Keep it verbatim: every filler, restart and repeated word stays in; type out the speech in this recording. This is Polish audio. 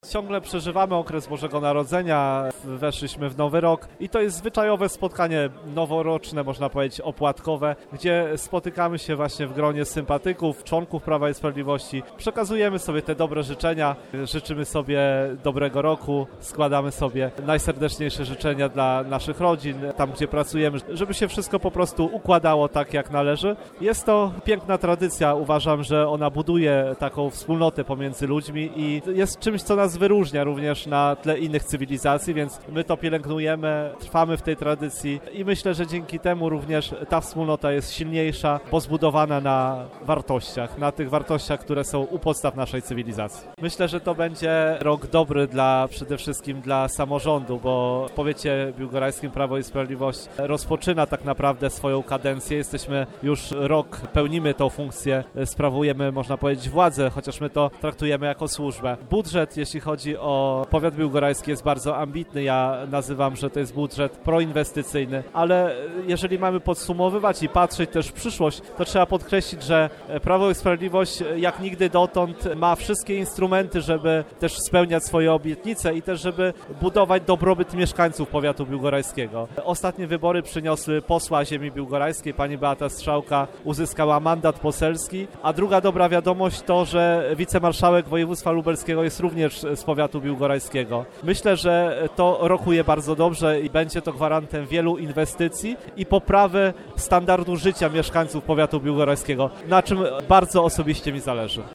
Ciągle przeżywamy okres Bożego Narodzenia, weszliśmy w Nowy Rok i to jest zwyczajowe spotkanie noworoczne, można powiedzieć opłatkowe, gdzie spotykamy się właśnie w gronie sympatyków, członków Prawa i Sprawiedliwości, przekazujemy sobie te dobre życzenia, życzymy sobie dobrego roku, składamy sobie najserdeczniejsze życzenia dla naszych rodzin, tam gdzie pracujemy, żeby się wszystko po prostu układało tak jak należy. Jest to piękna tradycja, uważam, że ona buduje taką wspólnotę pomiędzy ludźmi i jest czymś, co nas wyróżnia również na tle innych cywilizacji, więc my to pielęgnujemy, trwamy w tej tradycji i myślę, że dzięki temu również ta wspólnota jest silniejsza, bo zbudowana na wartościach, na tych wartościach, które są u podstaw naszej cywilizacji. Myślę, że to będzie rok dobry dla przede wszystkim dla samorządu, bo w powiecie biłgorajskim Prawo i Sprawiedliwość rozpoczyna tak naprawdę swoją kadencję. Jesteśmy już rok, pełnimy tą funkcję, sprawujemy, można powiedzieć, władzę, chociaż my to traktujemy jako służbę. Budżet, jeśli chodzi o powiat biłgorajski, jest bardzo ambitny. Ja nazywam, że to jest budżet proinwestycyjny, ale jeżeli mamy podsumowywać i patrzeć też w przyszłość, to trzeba podkreślić, że Prawo i Sprawiedliwość jak nigdy dotąd ma wszystkie instrumenty, żeby też spełniać swoje obietnice i też, żeby budować dobrobyt mieszkańców powiatu biłgorajskiego. Ostatnie wybory przyniosły posła ziemi biłgorajskiej, pani Beata Strzałka uzyskała mandat poselski, a druga dobra wiadomość to, że wicemarszałek województwa lubelskiego jest również z powiatu biłgorajskiego. Myślę, że to rokuje bardzo dobrze i będzie to gwarantem wielu inwestycji i poprawy standardu życia mieszkańców powiatu biłgorajskiego, na czym bardzo osobiście mi zależy.